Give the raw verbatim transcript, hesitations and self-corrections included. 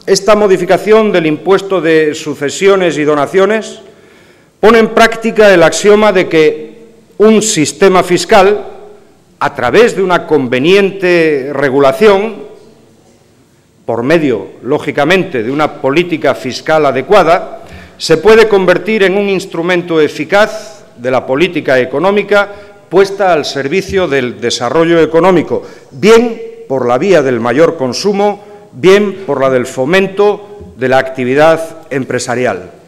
esta modificación del impuesto de sucesiones y donaciones pone en práctica el axioma de que un sistema fiscal, a través de una conveniente regulación, por medio, lógicamente, de una política fiscal adecuada, se puede convertir en un instrumento eficaz de la política económica puesta al servicio del desarrollo económico, bien por la vía del mayor consumo, bien por la del fomento de la actividad empresarial.